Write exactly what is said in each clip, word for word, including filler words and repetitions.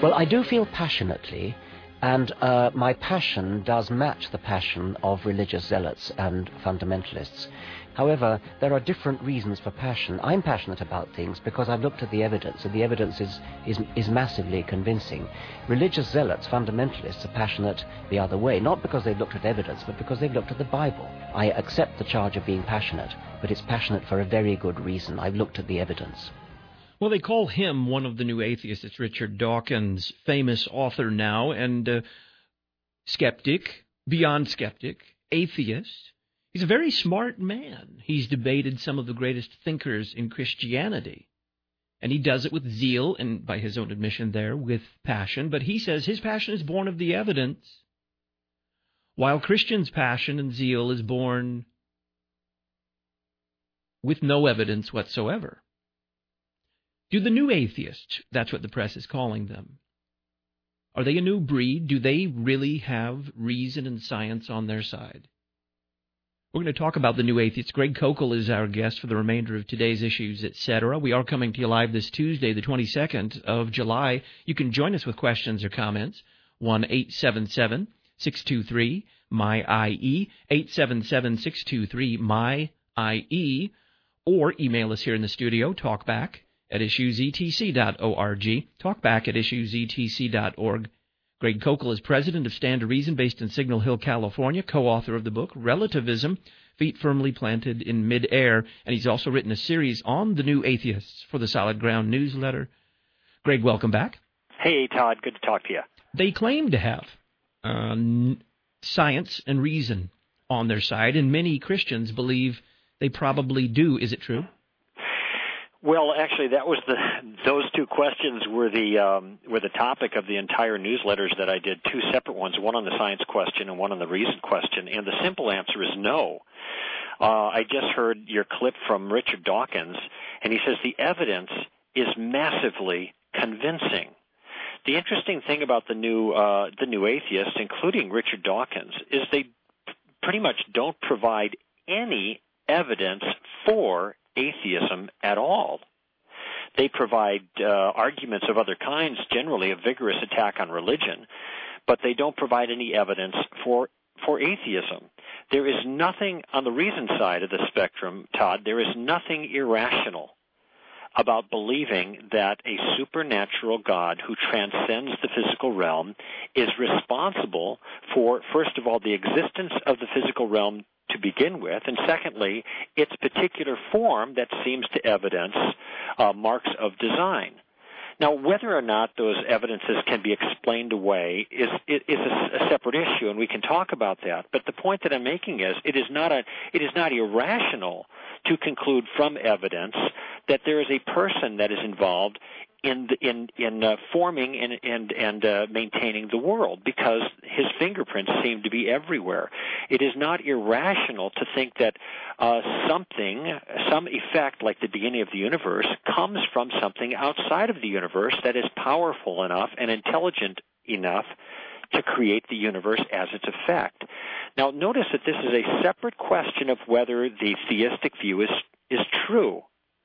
Well, I do feel passionately, and uh, my passion does match the passion of religious zealots and fundamentalists. However, there are different reasons for passion. I'm passionate about things because I've looked at the evidence, and the evidence is, is, is massively convincing. Religious zealots, fundamentalists, are passionate the other way, not because they've looked at evidence, but because they've looked at the Bible. I accept the charge of being passionate, but it's passionate for a very good reason. I've looked at the evidence. Well, they call him one of the new atheists. It's Richard Dawkins, famous author now, and uh, skeptic, beyond skeptic, atheist. He's a very smart man. He's debated some of the greatest thinkers in Christianity. And he does it with zeal and, by his own admission there, with passion. But he says his passion is born of the evidence, while Christians' passion and zeal is born with no evidence whatsoever. Do the new atheists, that's what the press is calling them, are they a new breed? Do they really have reason and science on their side? We're going to talk about the new atheists. Greg Koukl is our guest for the remainder of today's Issues, et cetera. We are coming to you live this Tuesday, the twenty-second of July. You can join us with questions or comments. one eight seven seven, six two three, M Y I E, eight seven seven, six two three, M Y I E, or email us here in the studio, talkback at issues e t c dot org, talkback at issues e t c dot org. Greg Koukl is president of Stand to Reason, based in Signal Hill, California, co-author of the book Relativism, Feet Firmly Planted in Mid-Air, and he's also written a series on the new atheists for the Solid Ground newsletter. Greg, welcome back. Hey, Todd. Good to talk to you. They claim to have uh, science and reason on their side, and many Christians believe they probably do. Is it true? Well, actually, that was the those two questions were the um, were the topic of the entire newsletters that I did. Two separate ones, one on the science question and one on the reason question. And the simple answer is no. Uh, I just heard your clip from Richard Dawkins, and he says the evidence is massively convincing. The interesting thing about the new uh, the new atheists, including Richard Dawkins, is they pretty much don't provide any evidence for atheism at all. They provide uh, arguments of other kinds, generally a vigorous attack on religion, but they don't provide any evidence for for atheism. There is nothing on the reason side of the spectrum, Todd, there is nothing irrational about believing that a supernatural God who transcends the physical realm is responsible for, first of all, the existence of the physical realm to begin with, and secondly, its particular form that seems to evidence uh, marks of design. Now, whether or not those evidences can be explained away is, is a, a separate issue, and we can talk about that. But the point that I'm making is it is not a it is not irrational to conclude from evidence that there is a person that is involved in the, in in uh, forming and and and uh, maintaining the world, because his fingerprints seem to be everywhere. It is not irrational to think that uh, something, some effect like the beginning of the universe, comes from something outside of the universe that is powerful enough and intelligent enough to create the universe as its effect. Now, notice that this is a separate question of whether the theistic view is is true.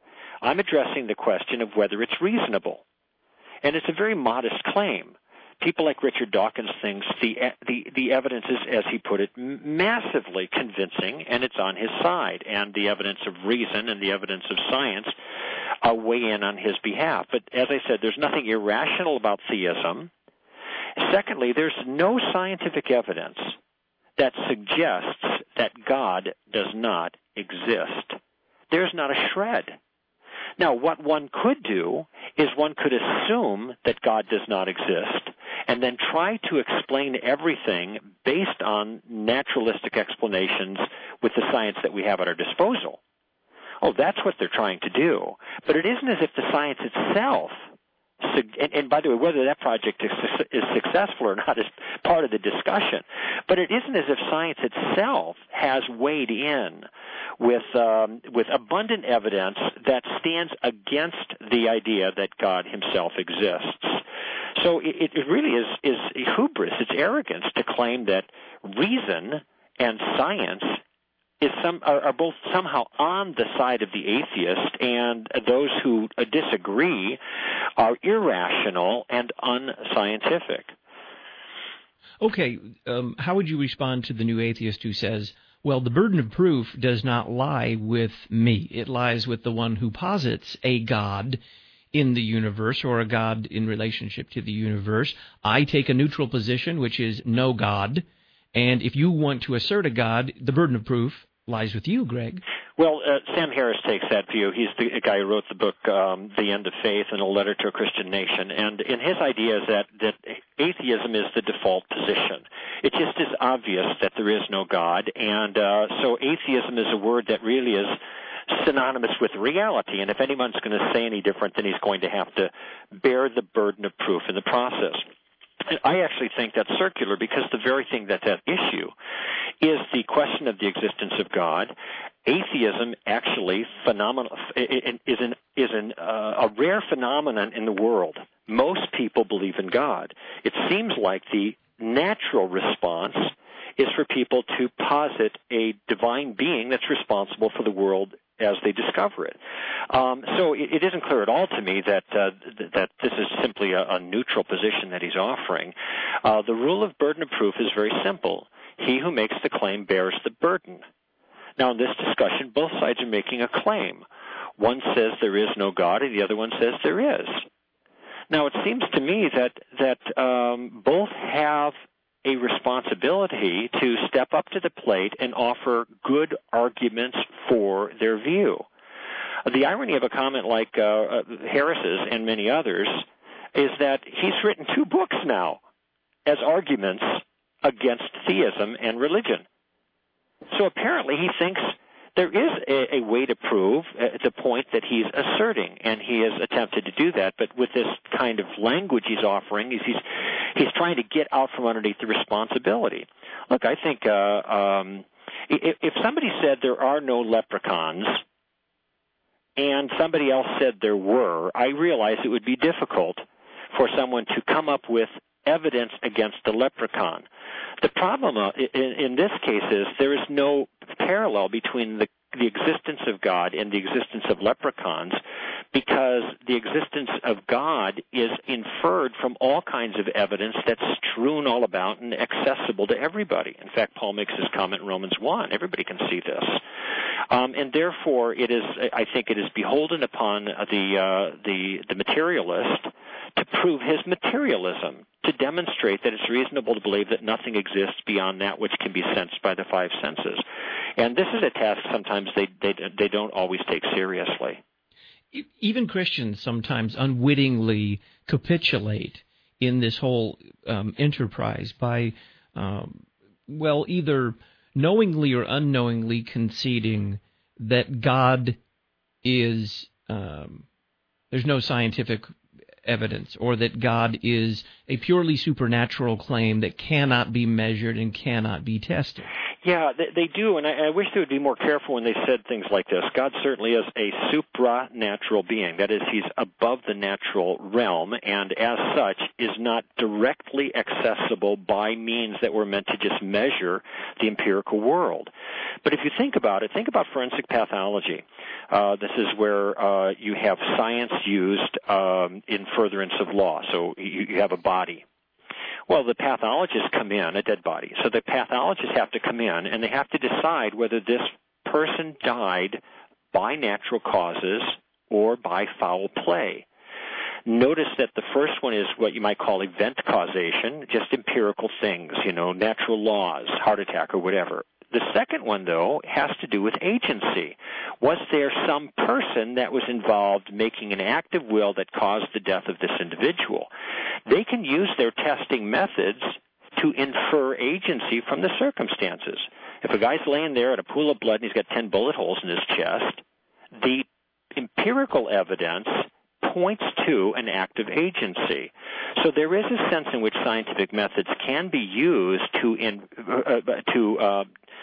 I'm addressing the question of whether it's reasonable. And it's a very modest claim. People like Richard Dawkins thinks the the, the evidence is, as he put it, massively convincing, and it's on his side. And the evidence of reason and the evidence of science uh, weigh in on his behalf. But as I said, there's nothing irrational about theism. Secondly, there's no scientific evidence that suggests that God does not exist. There's not a shred. Now, what one could do is one could assume that God does not exist and then try to explain everything based on naturalistic explanations with the science that we have at our disposal. Oh, that's what they're trying to do. But it isn't as if the science itself, and, and by the way, whether that project is, is successful or not is part of the discussion, but it isn't as if science itself has weighed in with um, with abundant evidence that stands against the idea that God himself exists. So it, it really is, is hubris, it's arrogance to claim that reason and science is some are, are both somehow on the side of the atheist, and those who uh, disagree are irrational and unscientific. Okay, um, how would you respond to the new atheist who says, well, the burden of proof does not lie with me. It lies with the one who posits a God in the universe or a God in relationship to the universe. I take a neutral position, which is no God. And if you want to assert a God, the burden of proof lies with you, Greg. Well, uh, Sam Harris takes that view. He's the guy who wrote the book, um, The End of Faith and a Letter to a Christian Nation. And in his idea is that, that atheism is the default position. It just is obvious that there is no God. And uh, so atheism is a word that really is synonymous with reality. And if anyone's going to say any different, then he's going to have to bear the burden of proof in the process. I actually think that's circular because the very thing that's at issue is the question of the existence of God. Atheism actually phenomenal, is an, is an, uh, a rare phenomenon in the world. Most people believe in God. It seems like the natural response is for people to posit a divine being that's responsible for the world as they discover it. Um, so it, it isn't clear at all to me that uh, th- that this is simply a, a neutral position that he's offering. Uh, the rule of burden of proof is very simple. He who makes the claim bears the burden. Now, in this discussion, both sides are making a claim. One says there is no God, and the other one says there is. Now, it seems to me that that um, both have a responsibility to step up to the plate and offer good arguments for their view. The irony of a comment like uh, Harris's and many others is that he's written two books now as arguments against theism and religion. So apparently he thinks there is a, a way to prove uh, the point that he's asserting, and he has attempted to do that. But with this kind of language he's offering, he's he's, he's trying to get out from underneath the responsibility. Look, I think uh, um, if, if somebody said there are no leprechauns, and somebody else said there were, I realize it would be difficult for someone to come up with evidence against the leprechaun. The problem uh, in, in this case is there is no parallel between the, the existence of God and the existence of leprechauns, because the existence of God is inferred from all kinds of evidence that's strewn all about and accessible to everybody. In fact, Paul makes his comment in Romans one. Everybody can see this. Um, and therefore, it is, I think it is beholden upon the, uh, the, the materialist to prove his materialism, to demonstrate that it's reasonable to believe that nothing exists beyond that which can be sensed by the five senses. And this is a task sometimes they, they, they don't always take seriously. Even Christians sometimes unwittingly capitulate in this whole um, enterprise by, um, well, either knowingly or unknowingly conceding that God is, um, there's no scientific evidence, or that God is a purely supernatural claim that cannot be measured and cannot be tested. Yeah, they, they do, and I, I wish they would be more careful when they said things like this. God certainly is a supranatural being. That is, he's above the natural realm, and as such is not directly accessible by means that were meant to just measure the empirical world. But if you think about it, think about forensic pathology. Uh, this is where uh, you have science used um, in furtherance of law. So you, you have a body. Well, the pathologists come in, a dead body. So the pathologists have to come in, and they have to decide whether this person died by natural causes or by foul play. Notice that the first one is what you might call event causation, just empirical things, you know, natural laws, heart attack or whatever. The second one, though, has to do with agency. Was there some person that was involved making an act of will that caused the death of this individual? They can use their testing methods to infer agency from the circumstances. If a guy's laying there at a pool of blood and he's got ten bullet holes in his chest, the empirical evidence points to an act of agency. So there is a sense in which scientific methods can be used to in, uh, to uh,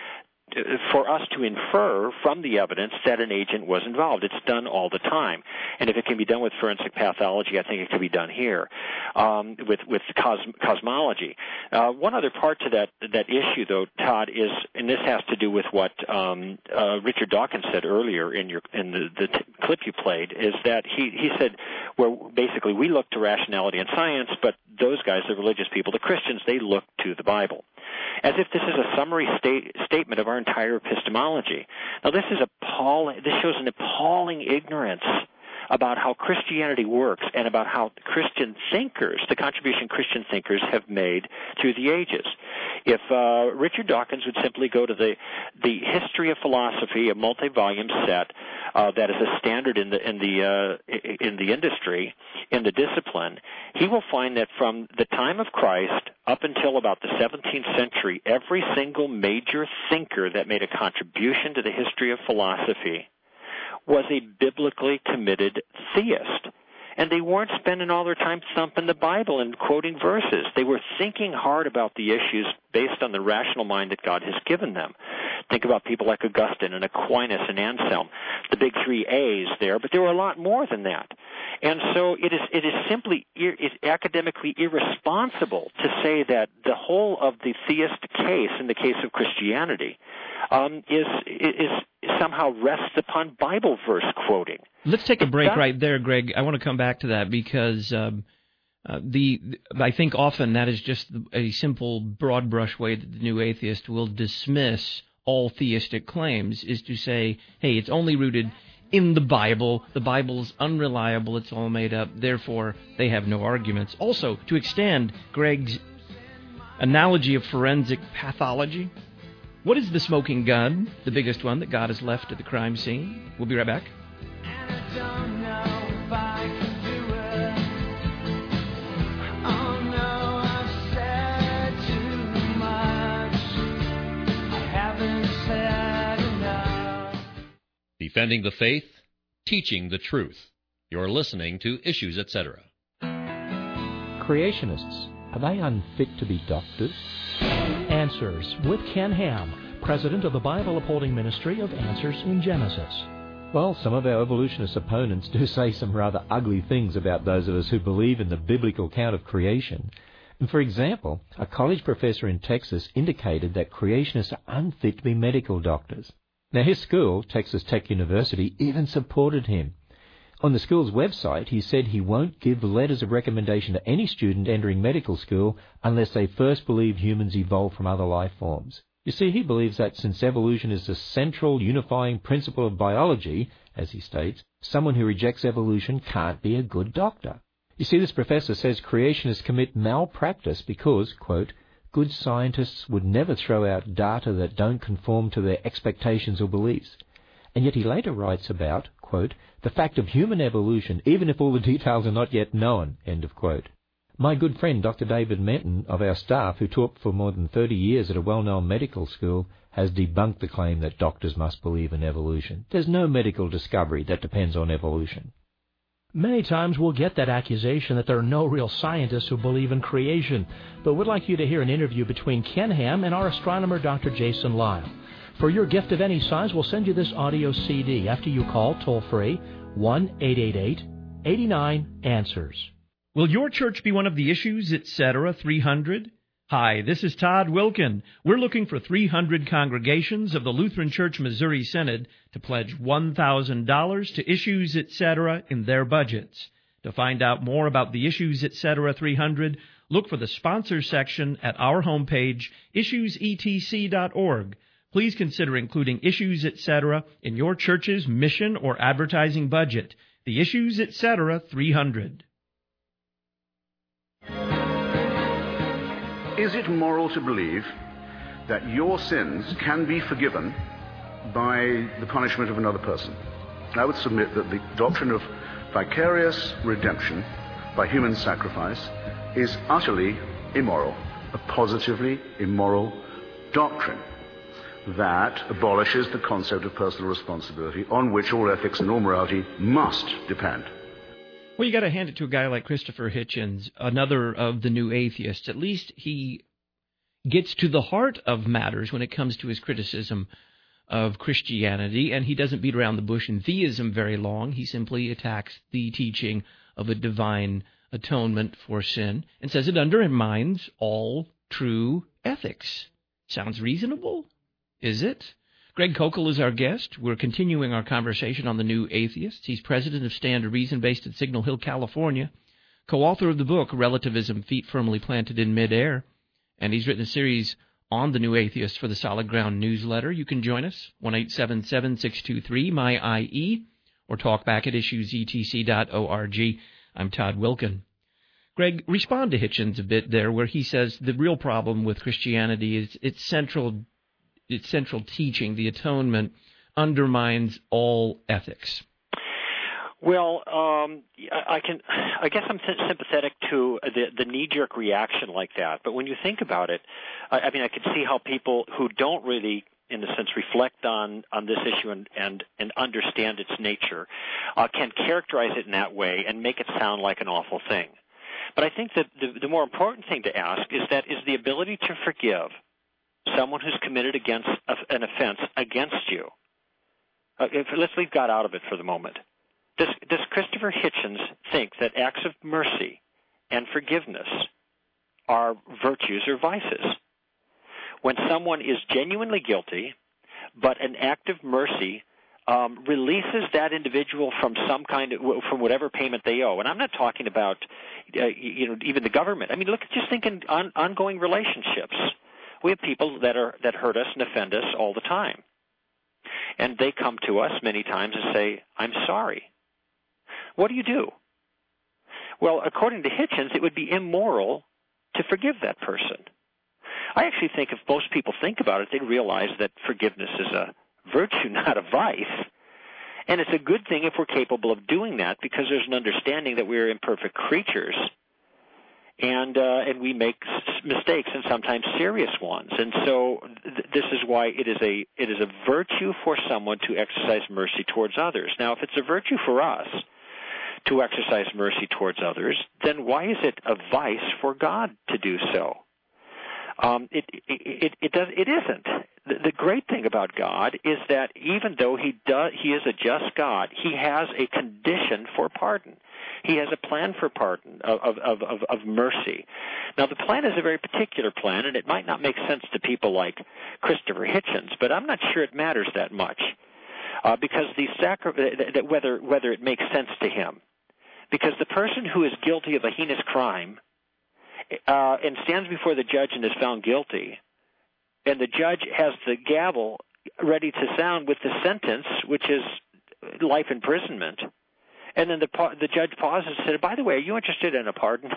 for us to infer from the evidence that an agent was involved. It's done all the time. And if it can be done with forensic pathology, I think it can be done here um, with, with cos- cosmology. Uh, one other part to that, that issue, though, Todd, is, and this has to do with what um, uh, Richard Dawkins said earlier in your in the, the t- clip you played, is that he, he said, well, basically we look to rationality and science, but those guys, the religious people, the Christians, they look to the Bible. As if this is a summary state, statement of our entire epistemology. Now, this is appalling. This shows an appalling ignorance about how Christianity works and about how Christian thinkers, the contribution Christian thinkers have made through the ages. If uh, Richard Dawkins would simply go to the the History of Philosophy, a multi-volume set uh, that is a standard in the in the uh, in the industry, in the discipline, he will find that from the time of Christ up until about the seventeenth century, every single major thinker that made a contribution to the history of philosophy was a biblically committed theist. And they weren't spending all their time thumping the Bible and quoting verses. They were thinking hard about the issues based on the rational mind that God has given them. Think about people like Augustine and Aquinas and Anselm, the big three A's there, but there were a lot more than that. And so it is it is simply ir- it's academically irresponsible to say that the whole of the theist case, in the case of Christianity, um, is is somehow rests upon Bible verse quoting. Let's take a break right there, Greg. I want to come back to that because um, uh, the I think often that is just a simple broad brush way that the new atheist will dismiss all theistic claims, is to say, hey, it's only rooted in the Bible. The Bible's unreliable. It's all made up. Therefore, they have no arguments. Also, to extend Greg's analogy of forensic pathology, what is the smoking gun, the biggest one that God has left at the crime scene? We'll be right back. Don't know if I can do it. Oh no, I've said too much. I haven't said enough. Defending the faith, teaching the truth. You're listening to Issues, et cetera. Creationists, are they unfit to be doctors? Answers with Ken Ham, president of the Bible-upholding ministry of Answers in Genesis. Well, some of our evolutionist opponents do say some rather ugly things about those of us who believe in the biblical account of creation. And for example, a college professor in Texas indicated that creationists are unfit to be medical doctors. Now, his school, Texas Tech University, even supported him. On the school's website, he said he won't give letters of recommendation to any student entering medical school unless they first believe humans evolved from other life forms. You see, he believes that since evolution is the central unifying principle of biology, as he states, someone who rejects evolution can't be a good doctor. You see, this professor says creationists commit malpractice because, quote, good scientists would never throw out data that don't conform to their expectations or beliefs. And yet he later writes about, quote, the fact of human evolution, even if all the details are not yet known, end of quote. My good friend Doctor David Menton of our staff, who taught for more than thirty years at a well-known medical school, has debunked the claim that doctors must believe in evolution. There's no medical discovery that depends on evolution. Many times we'll get that accusation that there are no real scientists who believe in creation, but we'd like you to hear an interview between Ken Ham and our astronomer Doctor Jason Lisle. For your gift of any size, we'll send you this audio C D after you call toll-free one eight eight eight, eight nine, answers. Will your church be one of the Issues, et cetera, three hundred? Hi, this is Todd Wilkin. We're looking for three hundred congregations of the Lutheran Church Missouri Synod to pledge one thousand dollars to Issues, et cetera in their budgets. To find out more about the Issues, et cetera, three hundred, look for the sponsors section at our homepage, issues e t c dot org. Please consider including Issues, et cetera in your church's mission or advertising budget. The Issues, et cetera, three hundred. Is it moral to believe that your sins can be forgiven by the punishment of another person? I would submit that the doctrine of vicarious redemption by human sacrifice is utterly immoral, a positively immoral doctrine that abolishes the concept of personal responsibility on which all ethics and all morality must depend. Well, you got to hand it to a guy like Christopher Hitchens, another of the new atheists. At least he gets to the heart of matters when it comes to his criticism of Christianity, and he doesn't beat around the bush in theism very long. He simply attacks the teaching of a divine atonement for sin and says it undermines all true ethics. Sounds reasonable? Is it? Greg Koukl is our guest. We're continuing our conversation on the New Atheists. He's president of Stand to Reason, based in Signal Hill, California, co-author of the book Relativism, Feet Firmly Planted in Midair, and he's written a series on the New Atheists for the Solid Ground newsletter. You can join us, one eight seven seven, six two three, M Y I E, or talk back at issues e t c dot org. I'm Todd Wilkin. Greg, respond to Hitchens a bit there, where he says the real problem with Christianity is its central, its central teaching, the atonement, undermines all ethics. Well, um, I can. I guess I'm sympathetic to the, the knee-jerk reaction like that. But when you think about it, I, I mean, I can see how people who don't really, in a sense, reflect on, on this issue and, and, and understand its nature uh, can characterize it in that way and make it sound like an awful thing. But I think that the, the more important thing to ask is that is the ability to forgive someone who's committed against a, an offense against you. Uh, if, let's leave God out of it for the moment. Does, does Christopher Hitchens think that acts of mercy and forgiveness are virtues or vices? When someone is genuinely guilty, but an act of mercy um, releases that individual from some kind of, from whatever payment they owe. And I'm not talking about, uh, you know, even the government. I mean, look, just think in on, ongoing relationships. We have people that are that hurt us and offend us all the time, and they come to us many times and say, "I'm sorry." What do you do? Well, according to Hitchens, it would be immoral to forgive that person. I actually think if most people think about it, they'd realize that forgiveness is a virtue, not a vice. And it's a good thing if we're capable of doing that, because there's an understanding that we're imperfect creatures, and uh, and we make mistakes, and sometimes serious ones. And so th- this is why it is a it is a virtue for someone to exercise mercy towards others. Now, if it's a virtue for us to exercise mercy towards others, then why is it a vice for God to do so? Um, it, it, it, does, it isn't. The, the great thing about God is that even though he does, he is a just God, he has a condition for pardon. He has a plan for pardon, of, of, of, of mercy. Now, the plan is a very particular plan, and it might not make sense to people like Christopher Hitchens, but I'm not sure it matters that much, uh, because the sacri- that whether whether it makes sense to him. Because the person who is guilty of a heinous crime uh, and stands before the judge and is found guilty, and the judge has the gavel ready to sound with the sentence, which is life imprisonment, and then the the judge pauses and said, "By the way, are you interested in a pardon?"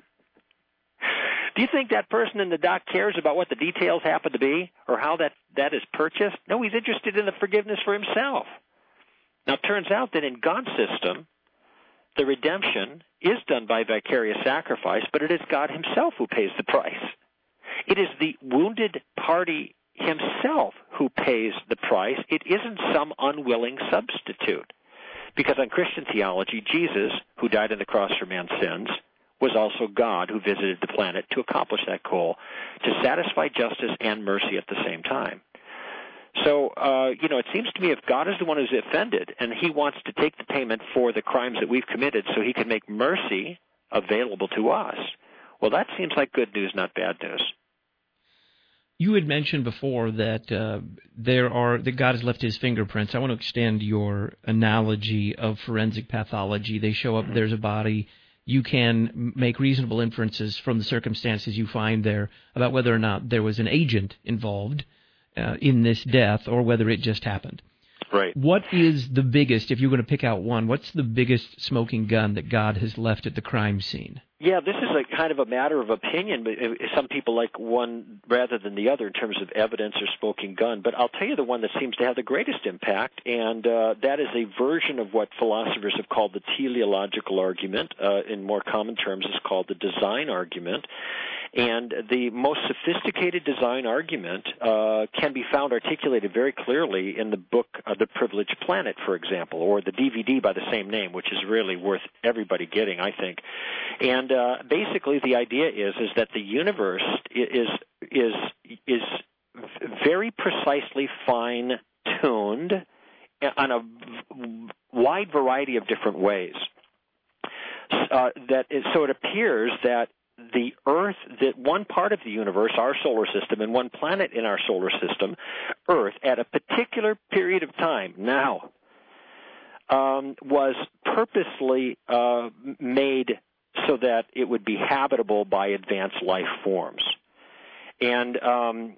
Do you think that person in the dock cares about what the details happen to be or how that, that is purchased? No, he's interested in the forgiveness for himself. Now, it turns out that in God's system, the redemption is done by vicarious sacrifice, but it is God himself who pays the price. It is the wounded party himself who pays the price. It isn't some unwilling substitute. Because on Christian theology, Jesus, who died on the cross for man's sins, was also God who visited the planet to accomplish that goal, to satisfy justice and mercy at the same time. So, uh, you know, it seems to me if God is the one who's offended and he wants to take the payment for the crimes that we've committed so he can make mercy available to us, well, that seems like good news, not bad news. You had mentioned before that uh, there are that God has left his fingerprints. I want to extend your analogy of forensic pathology. They show up, mm-hmm. There's a body. You can make reasonable inferences from the circumstances you find there about whether or not there was an agent involved Uh, in this death, or whether it just happened. Right. What is the biggest, if you're going to pick out one, what's the biggest smoking gun that God has left at the crime scene? Yeah, this is a kind of a matter of opinion, but some people like one rather than the other in terms of evidence or smoking gun. But I'll tell you the one that seems to have the greatest impact, and uh, that is a version of what philosophers have called the teleological argument. Uh, in more common terms, is called the design argument. And the most sophisticated design argument uh, can be found articulated very clearly in the book uh, The Privileged Planet, for example, or the D V D by the same name, which is really worth everybody getting, I think. And uh, basically the idea is is that the universe is is is very precisely fine-tuned on a wide variety of different ways. Uh, that is, so it appears that the Earth, that one part of the universe, our solar system, and one planet in our solar system, Earth, at a particular period of time now, um, was purposely uh, made so that it would be habitable by advanced life forms. And um,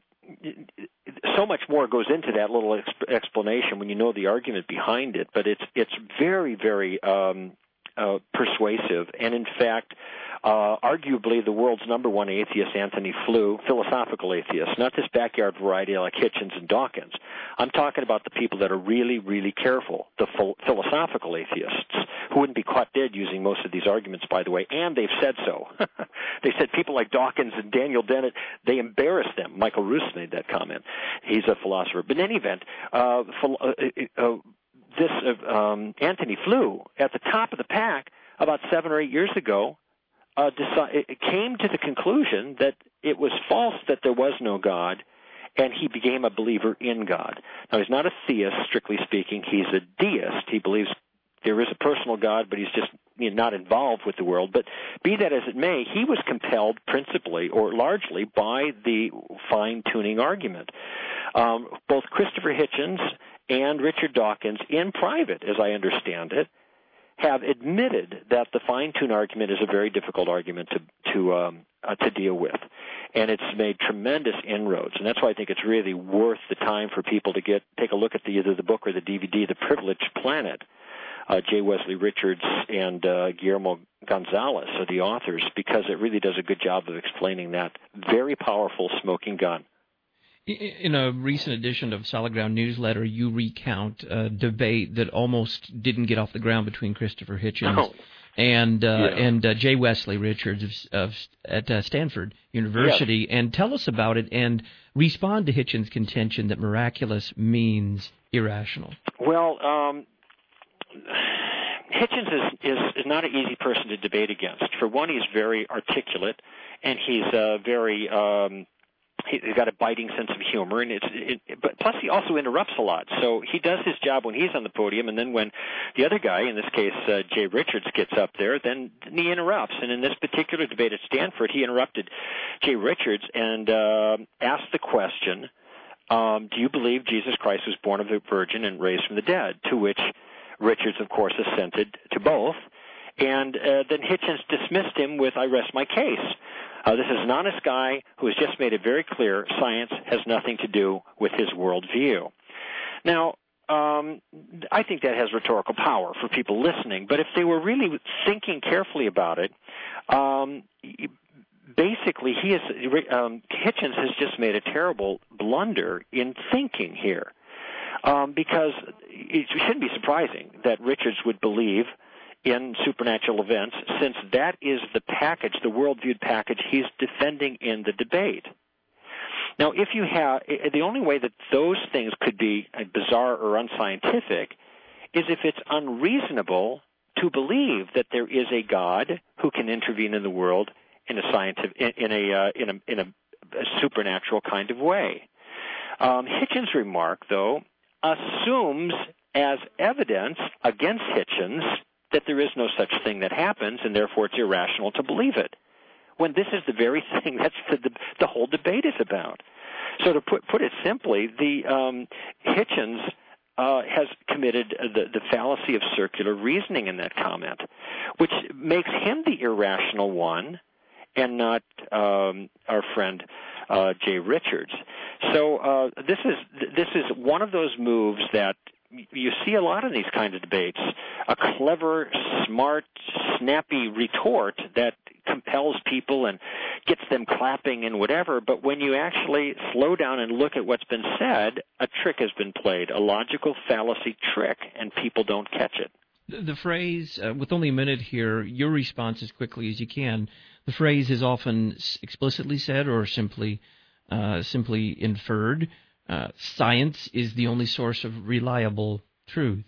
so much more goes into that little exp- explanation when you know the argument behind it, but it's it's very, very um, uh, persuasive. And in fact, uh, arguably the world's number one atheist, Anthony Flew, philosophical atheist, not this backyard variety like Hitchens and Dawkins. I'm talking about the people that are really, really careful, the ph- philosophical atheists, who wouldn't be caught dead using most of these arguments, by the way, and they've said so. They said people like Dawkins and Daniel Dennett, they embarrass them. Michael Roos made that comment. He's a philosopher. But in any event, uh, uh, uh, this uh, um, Anthony Flew, at the top of the pack about seven or eight years ago, uh, decide, it came to the conclusion that it was false that there was no God, and he became a believer in God. Now, he's not a theist, strictly speaking. He's a deist. He believes there is a personal God, but he's just you know, not involved with the world. But be that as it may, he was compelled principally or largely by the fine-tuning argument. Um, both Christopher Hitchens and Richard Dawkins, in private, as I understand it, have admitted that the fine-tune argument is a very difficult argument to to um, uh, to deal with, and it's made tremendous inroads. And that's why I think it's really worth the time for people to get take a look at the, either the book or the D V D, The Privileged Planet. Uh, J. Wesley Richards and uh, Guillermo Gonzalez are the authors, because it really does a good job of explaining that very powerful smoking gun. In a recent edition of Solid Ground Newsletter, you recount a debate that almost didn't get off the ground between Christopher Hitchens oh. and uh, yeah. and uh, J. Wesley Richards of, of, at uh, Stanford University. Yes. And tell us about it and respond to Hitchens' contention that miraculous means irrational. Well, um, Hitchens is, is, is not an easy person to debate against. For one, he's very articulate, and he's uh, very... Um, He's got a biting sense of humor, and it's. It, but plus, he also interrupts a lot. So he does his job when he's on the podium, and then when the other guy, in this case uh, Jay Richards, gets up there, then he interrupts. And in this particular debate at Stanford, he interrupted Jay Richards and uh, asked the question, um, "Do you believe Jesus Christ was born of a virgin and raised from the dead?" To which Richards, of course, assented to both. And uh, then Hitchens dismissed him with, "I rest my case." Uh, this is an honest guy who has just made it very clear science has nothing to do with his worldview. Now, um, I think that has rhetorical power for people listening, but if they were really thinking carefully about it, um, basically he is, um, Hitchens has just made a terrible blunder in thinking here, um, because it shouldn't be surprising that Richards would believe in supernatural events, since that is the package, the worldview package he's defending in the debate. Now, if you have, the only way that those things could be bizarre or unscientific is if it's unreasonable to believe that there is a God who can intervene in the world in a scientific, in a uh, in a in a, a supernatural kind of way. Um, Hitchens' remark, though, assumes as evidence against Hitchens that there is no such thing that happens, and therefore it's irrational to believe it, when this is the very thing that's the, the, the whole debate is about. So to put put it simply, the um, Hitchens uh, has committed the, the fallacy of circular reasoning in that comment, which makes him the irrational one and not um, our friend uh, Jay Richards. So uh, this is this is one of those moves that you see a lot in these kinds of debates, a clever, smart, snappy retort that compels people and gets them clapping and whatever, but when you actually slow down and look at what's been said, a trick has been played, a logical fallacy trick, and people don't catch it. The, the phrase, uh, with only a minute here, your response as quickly as you can, the phrase is often explicitly said or simply, uh, simply inferred. Uh, science is the only source of reliable truth.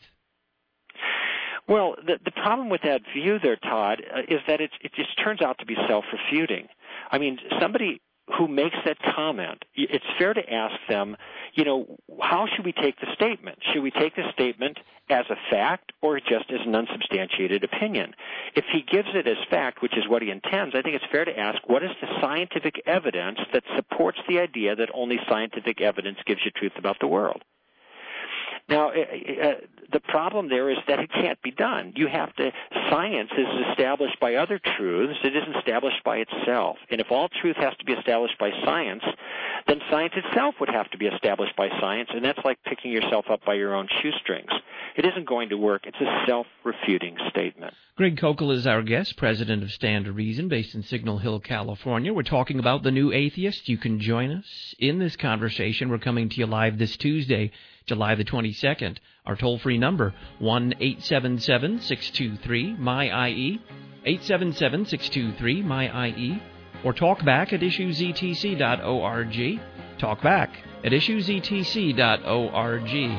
Well, the, the problem with that view there, Todd, uh, is that it, it just turns out to be self-refuting. I mean, somebody who makes that comment, it's fair to ask them, you know, how should we take the statement? Should we take the statement as a fact or just as an unsubstantiated opinion? If he gives it as fact, which is what he intends, I think it's fair to ask, what is the scientific evidence that supports the idea that only scientific evidence gives you truth about the world? Now, uh, the problem there is that it can't be done. You have to, science is established by other truths. It isn't established by itself. And if all truth has to be established by science, then science itself would have to be established by science, and that's like picking yourself up by your own shoestrings. It isn't going to work. It's a self-refuting statement. Greg Koukl is our guest, president of Stand to Reason, based in Signal Hill, California. We're talking about the new atheist. You can join us in this conversation. We're coming to you live this Tuesday, July the twenty-second. Our toll-free number, one eight seven seven, six two three, M Y I E, eight seven seven, six two three, M Y I E, or talk back at issues e t c dot org. Talk back at issues e t c dot org.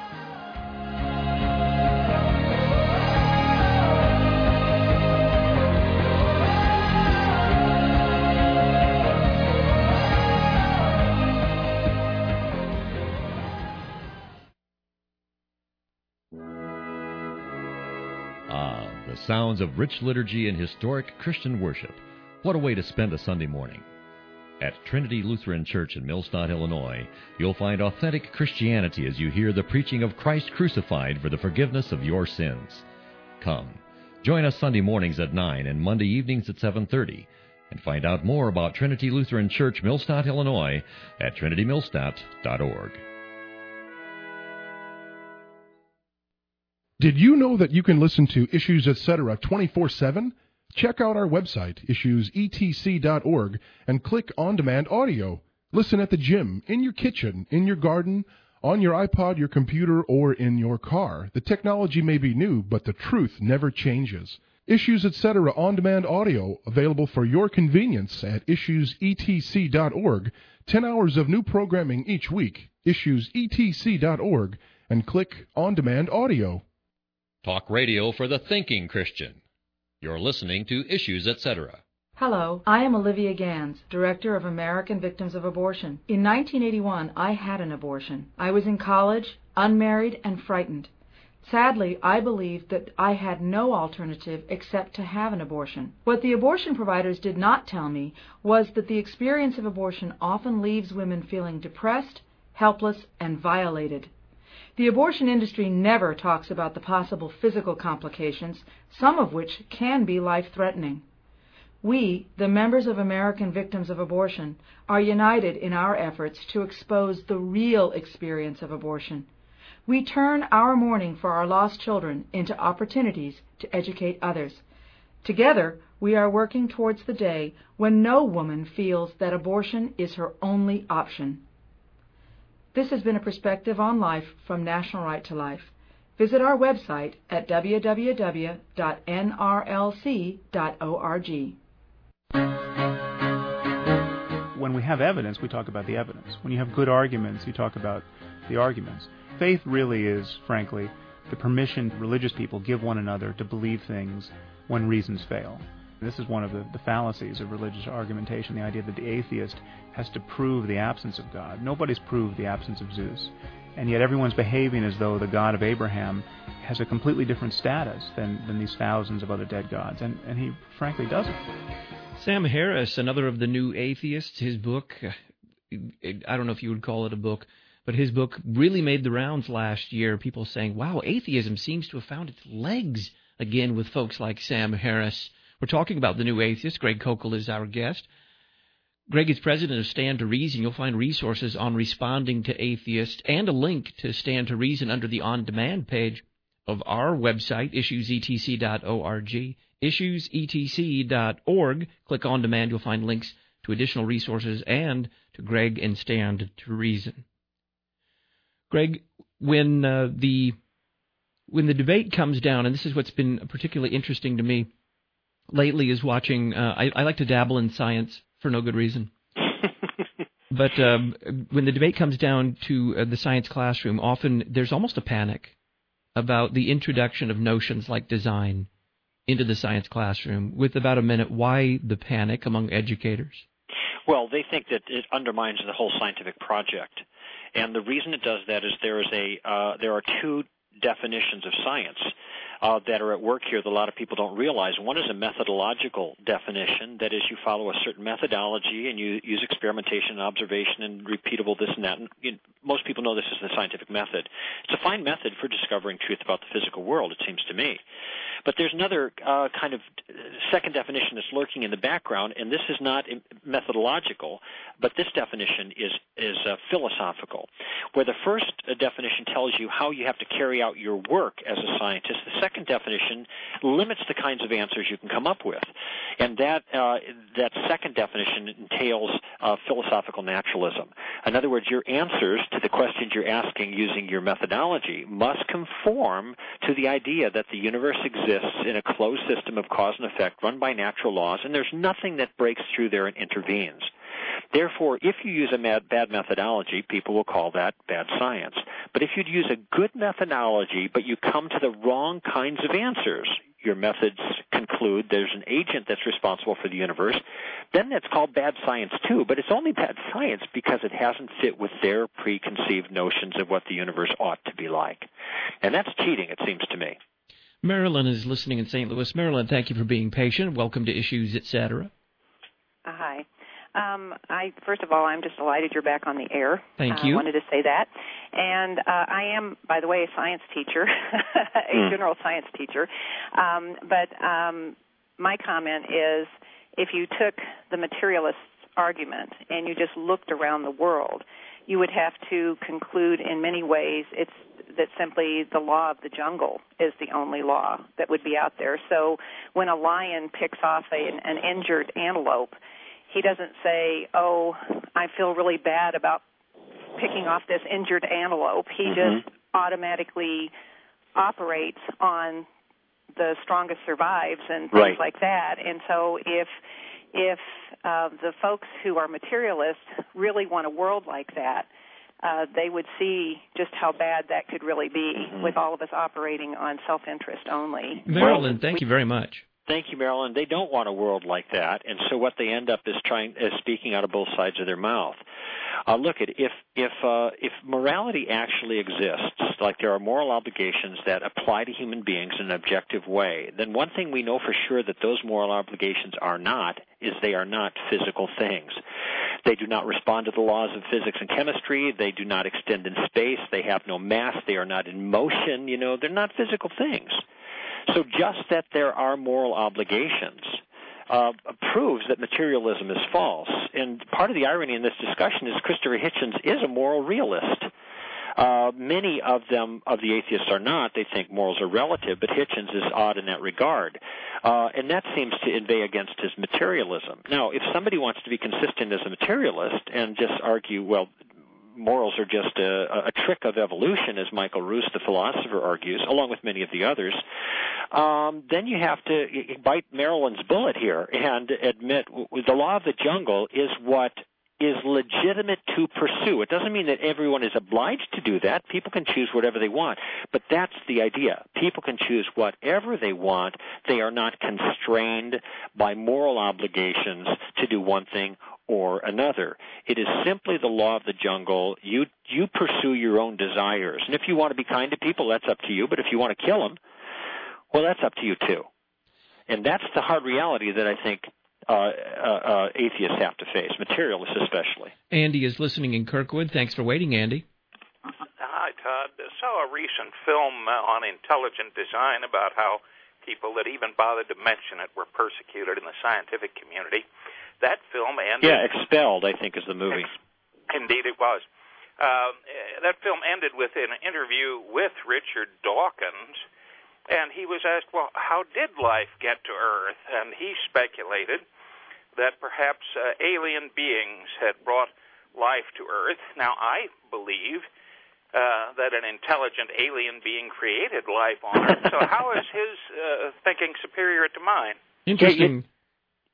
Sounds of rich liturgy and historic Christian worship. What a way to spend a Sunday morning. At Trinity Lutheran Church in Millstadt, Illinois, you'll find authentic Christianity as you hear the preaching of Christ crucified for the forgiveness of your sins. Come, join us Sunday mornings at nine and Monday evenings at seven thirty, and find out more about Trinity Lutheran Church, Millstadt, Illinois at trinity millstadt dot org. Did you know that you can listen to Issues Etc. twenty-four seven? Check out our website, issues e t c dot org, and click On Demand Audio. Listen at the gym, in your kitchen, in your garden, on your iPod, your computer, or in your car. The technology may be new, but the truth never changes. Issues Etc. On Demand Audio, available for your convenience at issues e t c dot org. Ten hours of new programming each week. issues e t c dot org, and click On Demand Audio. Talk radio for the thinking Christian. You're listening to Issues Etc. Hello, I am Olivia Gans, Director of American Victims of Abortion. In nineteen eighty-one, I had an abortion. I was in college, unmarried, and frightened. Sadly, I believed that I had no alternative except to have an abortion. What the abortion providers did not tell me was that the experience of abortion often leaves women feeling depressed, helpless, and violated. The abortion industry never talks about the possible physical complications, some of which can be life-threatening. We, the members of American Victims of Abortion, are united in our efforts to expose the real experience of abortion. We turn our mourning for our lost children into opportunities to educate others. Together, we are working towards the day when no woman feels that abortion is her only option. This has been a perspective on life from National Right to Life. Visit our website at w w w dot n r l c dot org. When we have evidence, we talk about the evidence. When you have good arguments, you talk about the arguments. Faith really is, frankly, the permission religious people give one another to believe things when reasons fail. This is one of the, the fallacies of religious argumentation, the idea that the atheist has to prove the absence of God. Nobody's proved the absence of Zeus, and yet everyone's behaving as though the God of Abraham has a completely different status than, than these thousands of other dead gods, and, and he frankly doesn't. Sam Harris, another of the new atheists, his book, I don't know if you would call it a book, but his book really made the rounds last year, people saying, wow, atheism seems to have found its legs again with folks like Sam Harris. We're talking about the new atheist. Greg Koukl is our guest. Greg is president of Stand to Reason. You'll find resources on responding to atheists and a link to Stand to Reason under the on-demand page of our website, issues e t c dot org, issues e t c dot org. Click on demand. You'll find links to additional resources and to Greg and Stand to Reason. Greg, when uh, the when the debate comes down, and this is what's been particularly interesting to me lately, is watching, uh, I, I like to dabble in science for no good reason. But um, when the debate comes down to uh, the science classroom, often there's almost a panic about the introduction of notions like design into the science classroom. With about a minute, why the panic among educators? Well, they think that it undermines the whole scientific project. And the reason it does that is there is a uh, there are two definitions of science uh, that are at work here that a lot of people don't realize. One is a methodological definition, that is, you follow a certain methodology and you use experimentation and observation and repeatable this and that. And, you know, most people know this is the scientific method. It's a fine method for discovering truth about the physical world, it seems to me. But there's another uh, kind of second definition that's lurking in the background, and this is not methodological, but this definition is is uh, philosophical, where the first uh, definition tells you how you have to carry out your work as a scientist. The second definition limits the kinds of answers you can come up with, and that uh, that second definition entails uh, philosophical naturalism. In other words, your answers to the questions you're asking using your methodology must conform to the idea that the universe exists in a closed system of cause and effect run by natural laws, and there's nothing that breaks through there and intervenes. Therefore, if you use a mad, bad methodology, people will call that bad science. But if you'd use a good methodology, but you come to the wrong kinds of answers, your methods conclude there's an agent that's responsible for the universe, then that's called bad science too. But it's only bad science because it hasn't fit with their preconceived notions of what the universe ought to be like. And that's cheating, it seems to me. Marilyn is listening in Saint Louis. Marilyn, thank you for being patient. Welcome to Issues, et cetera. Uh, hi. Um, I first of all, I'm just delighted you're back on the air. Thank uh, you. I wanted to say that. And uh, I am, by the way, a science teacher, a mm. general science teacher. Um, but um, my comment is, if you took the materialist argument and you just looked around the world, you would have to conclude in many ways it's that simply the law of the jungle is the only law that would be out there. So when a lion picks off a, an, an injured antelope, he doesn't say, oh, I feel really bad about picking off this injured antelope. He mm-hmm. just automatically operates on the strongest survives and things right. like that. And so if if uh, the folks who are materialists really want a world like that, Uh, they would see just how bad that could really be mm-hmm. with all of us operating on self-interest only. Marilyn, thank you very much. Thank you, Marilyn. They don't want a world like that, and so what they end up is trying, is speaking out of both sides of their mouth. Uh, look, at if if uh, if morality actually exists, like there are moral obligations that apply to human beings in an objective way, then one thing we know for sure that those moral obligations are not is they are not physical things. They do not respond to the laws of physics and chemistry. They do not extend in space. They have no mass. They are not in motion. You know, they're not physical things. So just that there are moral obligations uh, proves that materialism is false. And part of the irony in this discussion is Christopher Hitchens is a moral realist. Uh, many of them, of the atheists, are not. They think morals are relative, but Hitchens is odd in that regard. Uh, and that seems to inveigh against his materialism. Now, if somebody wants to be consistent as a materialist and just argue, well, morals are just a, a trick of evolution, as Michael Ruse, the philosopher, argues, along with many of the others, um, then you have to bite Marilyn's bullet here and admit the law of the jungle is what is legitimate to pursue. It doesn't mean that everyone is obliged to do that. People can choose whatever they want. But that's the idea. People can choose whatever they want. They are not constrained by moral obligations to do one thing or another. It is simply the law of the jungle. You you pursue your own desires. And if you want to be kind to people, that's up to you. But if you want to kill them, well, that's up to you too. And that's the hard reality that I think uh, uh, uh, atheists have to face, materialists especially. Andy is listening in Kirkwood. Thanks for waiting, Andy. Hi, Todd. I saw a recent film uh, on intelligent design about how people that even bothered to mention it were persecuted in the scientific community. That film ended... Yeah, Expelled, I think, is the movie. Ex- Indeed, it was. Uh, that film ended with an interview with Richard Dawkins, and he was asked, well, how did life get to Earth? And he speculated that perhaps uh, alien beings had brought life to Earth. Now, I believe uh, that an intelligent alien being created life on Earth, so how is his uh, thinking superior to mine? Interesting.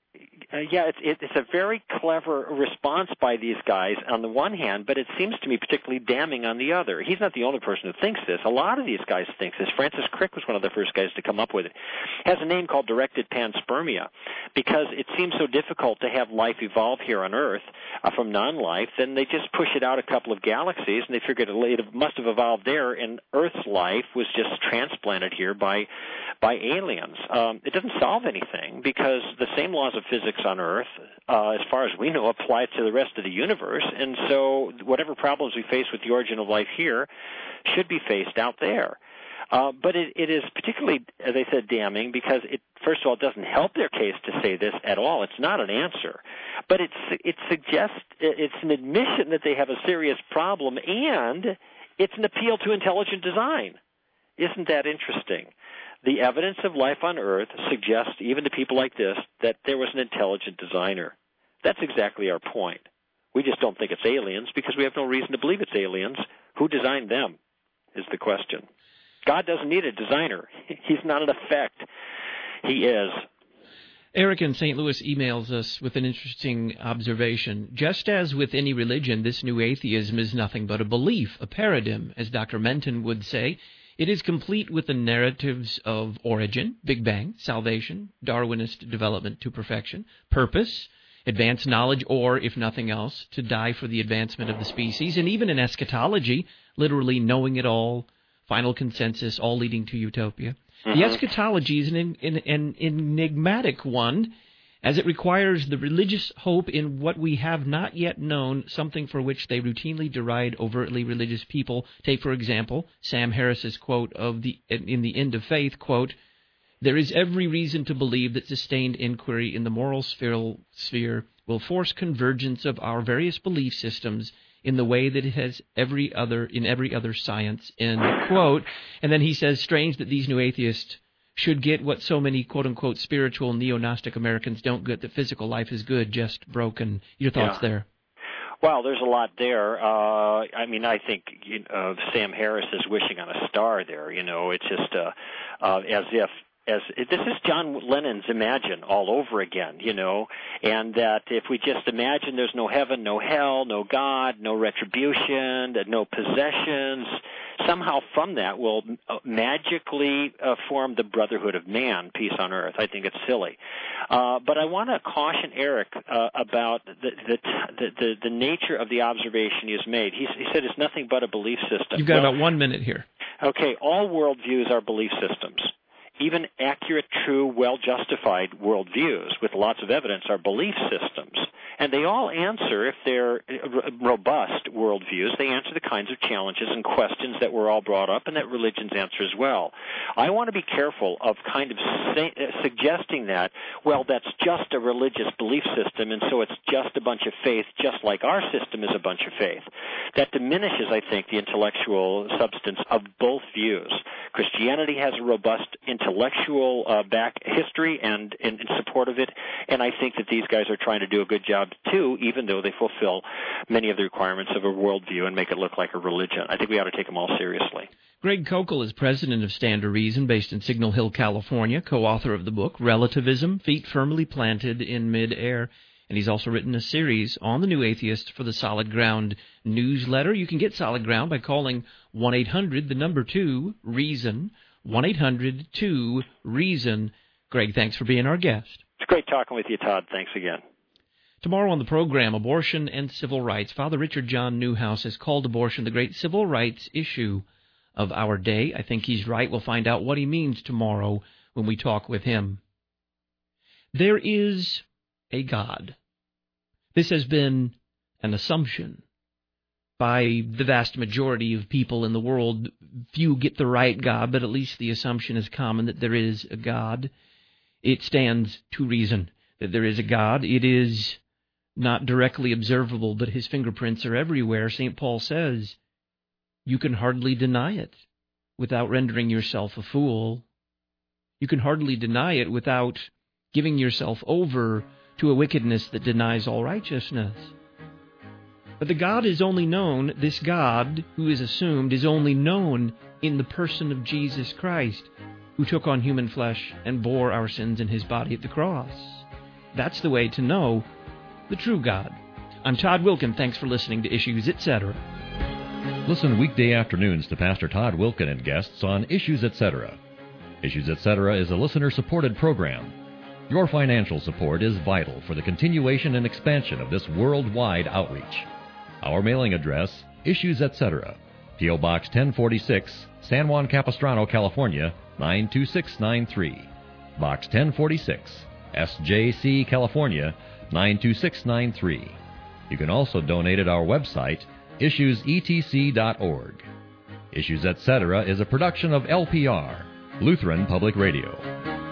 Uh, yeah, it's, it's a very clever response by these guys on the one hand, but it seems to me particularly damning on the other. He's not the only person who thinks this. A lot of these guys think this. Francis Crick was one of the first guys to come up with it. It has a name called directed panspermia because it seems so difficult to have life evolve here on Earth uh, from non-life. Then they just push it out a couple of galaxies, and they figured it must have evolved there, and Earth's life was just transplanted here by by aliens. Um, it doesn't solve anything because the same laws of physics on Earth, uh, as far as we know, apply to the rest of the universe, and so whatever problems we face with the origin of life here should be faced out there. Uh, but it, it is particularly, as I said, damning because it, first of all, it doesn't help their case to say this at all. It's not an answer. But it's, it suggests, it's an admission that they have a serious problem, and it's an appeal to intelligent design. Isn't that interesting? The evidence of life on Earth suggests, even to people like this, that there was an intelligent designer. That's exactly our point. We just don't think it's aliens because we have no reason to believe it's aliens. Who designed them is the question. God doesn't need a designer. He's not an effect. He is. Eric in Saint Louis emails us with an interesting observation. Just as with any religion, this new atheism is nothing but a belief, a paradigm, as Doctor Menton would say. It is complete with the narratives of origin, Big Bang, salvation, Darwinist development to perfection, purpose, advanced knowledge, or, if nothing else, to die for the advancement of the species, and even in eschatology, literally knowing it all, final consensus, all leading to utopia. Mm-hmm. The eschatology is an, an, an enigmatic one, as it requires the religious hope in what we have not yet known, something for which they routinely deride overtly religious people. Take, for example, Sam Harris's quote of the in the End of Faith, quote, "There is every reason to believe that sustained inquiry in the moral sphere will force convergence of our various belief systems in the way that it has every other in every other science," end quote. And then he says, strange that these new atheists should get what so many quote-unquote spiritual neo-Gnostic Americans don't get, that physical life is good, just broken. Your thoughts yeah. there? Well, there's a lot there. Uh, I mean, I think you know, Sam Harris is wishing on a star there. You know, it's just uh, uh, as if As, this is John Lennon's Imagine all over again, you know, and that if we just imagine there's no heaven, no hell, no God, no retribution, no possessions, somehow from that will magically uh, form the brotherhood of man, peace on earth. I think it's silly. Uh, but I want to caution Eric uh, about the the, the the the nature of the observation he has made. He, he said it's nothing but a belief system. You've got well, about one minute here. Okay, all worldviews are belief systems. Even accurate, true, well-justified worldviews with lots of evidence are belief systems. And they all answer, if they're robust worldviews, they answer the kinds of challenges and questions that were all brought up and that religions answer as well. I want to be careful of kind of say, uh, suggesting that, well, that's just a religious belief system, and so it's just a bunch of faith, just like our system is a bunch of faith. That diminishes, I think, the intellectual substance of both views. Christianity has a robust intellectual uh, back history and in, in support of it, and I think that these guys are trying to do a good job too, even though they fulfill many of the requirements of a worldview and make it look like a religion. I think we ought to take them all seriously. Greg Koukl is president of Stand to Reason, based in Signal Hill, California, co-author of the book Relativism, Feet Firmly Planted in Mid-Air. And he's also written a series on the New Atheist for the Solid Ground newsletter. You can get Solid Ground by calling one eight hundred, the number two, REASON, one eight hundred two REASON. Greg, thanks for being our guest. It's great talking with you, Todd. Thanks again. Tomorrow on the program, abortion and civil rights. Father Richard John Newhouse has called abortion the great civil rights issue of our day. I think he's right. We'll find out what he means tomorrow when we talk with him. There is a God. This has been an assumption by the vast majority of people in the world. Few get the right God, but at least the assumption is common that there is a God. It stands to reason that there is a God. It is not directly observable, but his fingerprints are everywhere. Saint Paul says, you can hardly deny it without rendering yourself a fool. You can hardly deny it without giving yourself over to a wickedness that denies all righteousness. But the God is only known, this God who is assumed, is only known in the person of Jesus Christ, who took on human flesh and bore our sins in his body at the cross. That's the way to know the true God. I'm Todd Wilken. Thanks for listening to Issues, et cetera. Listen weekday afternoons to Pastor Todd Wilken and guests on Issues, et cetera. Issues, et cetera is a listener-supported program. Your financial support is vital for the continuation and expansion of this worldwide outreach. Our mailing address, Issues, et cetera. P O. Box ten forty-six, San Juan Capistrano, California, nine two six nine three. Box ten forty-six, S J C, California, nine two six nine three. You can also donate at our website, issues e t c dot org. Issues, et cetera is a production of L P R, Lutheran Public Radio.